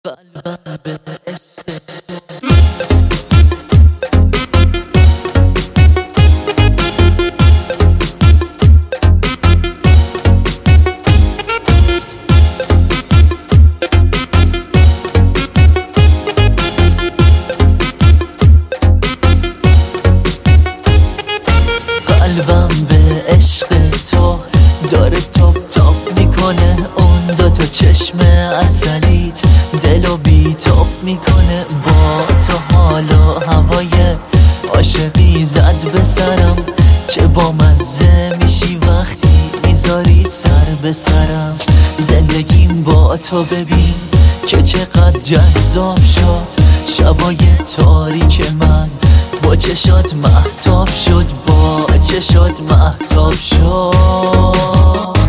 قلبم به عشق قلبم به عشق تو داره تاپ تاپ میکنه، اون دوتا چشم عسلیت دلو بی تاپ میکنه. با تو حال و هوای عاشقی زد به سرم، چه بامزه میشی وقتی میذاری سر به سرم. زندگیم با تو ببین که چقدر جذاب شد، شبای تاریک من با چشات مهتاب شد، با چشات مهتاب شد.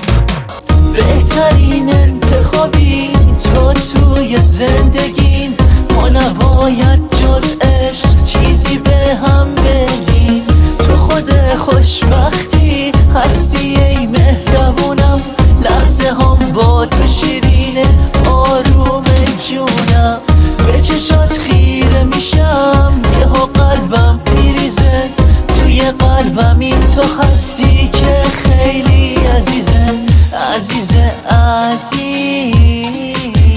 بهترین انتخابی تو توی زندگیم، ما نباید جز عشق چیزی به هم بگیم. تو خود خوشبختی هستی ای مهربونم، لحظه هم با تو شیرینه آروم جونم. به چشات خیره میشم یهو قلبم میریزه، توی قلبم این تو هستی که خیلی عزیزه عزیزه عزیزه.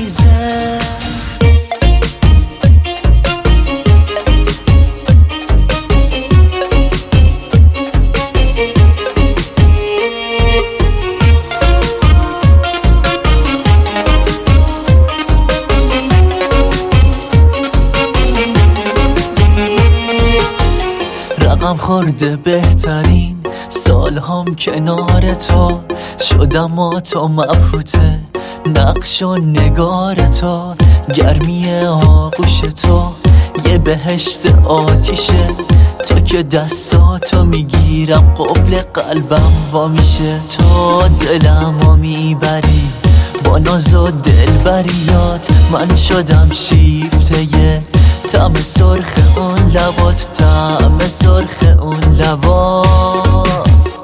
رقم خورده بهترین سال هم کنار تو شدم و تو مبهوته نقش و نگار تو. گرمی آغوش تو یه بهشت آتیشه، تو که دستاتو میگیرم قفل قلبم وا میشه. تو دلمو میبری با ناز و دلبریات، من شدم شیفته طعم سرخ اون لبات، طعم سرخ اون لبات.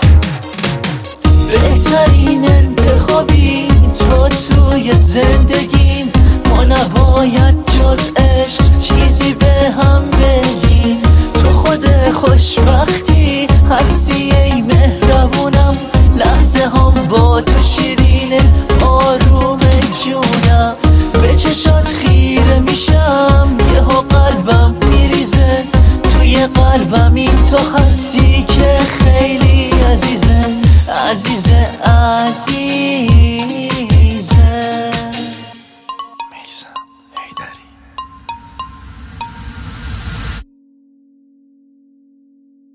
بهترین انتخابی تو توی زندگیم، ما نباید جز عشق چیزی به هم بگیم. تو خود خوشبختی هستی ای مهربونم، لحظه هم با تو شیرینه آروم جونم. به چشات خیره میشم یهو قلبم میریزه، توی قلبم